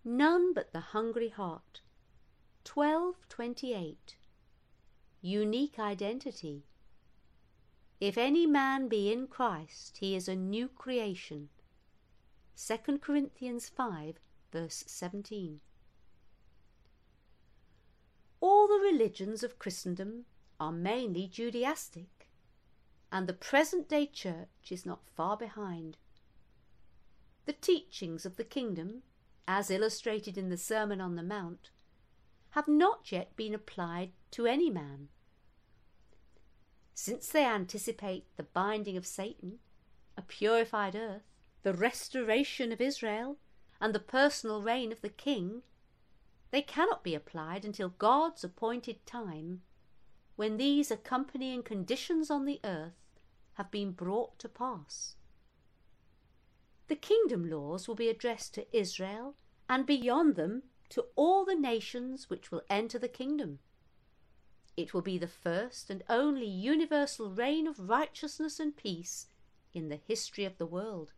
None but the hungry heart. 12:28. Unique identity. If any man be in Christ, he is a new creation. 2 Corinthians 5, verse 17. All the religions of Christendom are mainly Judaistic, and the present-day church is not far behind. The teachings of the kingdom, as illustrated in the Sermon on the Mount, have not yet been applied to any man. Since they anticipate the binding of Satan, a purified earth, the restoration of Israel, and the personal reign of the king, they cannot be applied until God's appointed time, when these accompanying conditions on the earth have been brought to pass. The kingdom laws will be addressed to Israel, and beyond them to all the nations which will enter the kingdom. It will be the first and only universal reign of righteousness and peace in the history of the world.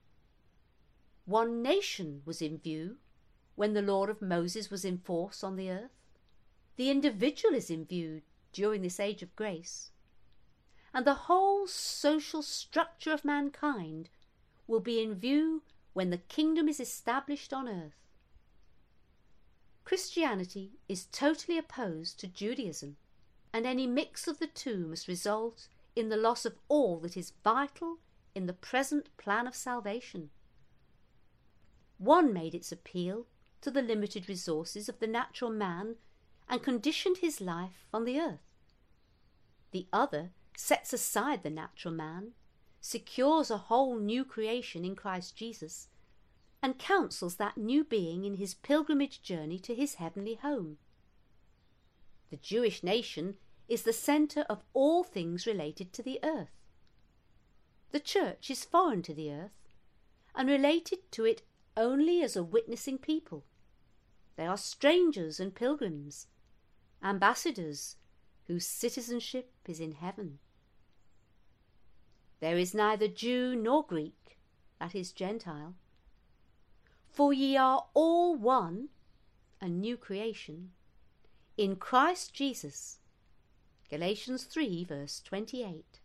One nation was in view when the law of Moses was in force on the earth. The individual is in view during this age of grace, and the whole social structure of mankind will be in view when the kingdom is established on earth. Christianity is totally opposed to Judaism, and any mix of the two must result in the loss of all that is vital in the present plan of salvation. One made its appeal to the limited resources of the natural man and conditioned his life on the earth. The other sets aside the natural man, secures a whole new creation in Christ Jesus, and counsels that new being in his pilgrimage journey to his heavenly home. The Jewish nation is the centre of all things related to the earth. The church is foreign to the earth and related to it only as a witnessing people. They are strangers and pilgrims, ambassadors whose citizenship is in heaven. There is neither Jew nor Greek, that is Gentile, for ye are all one, a new creation, in Christ Jesus. Galatians 3, verse 28.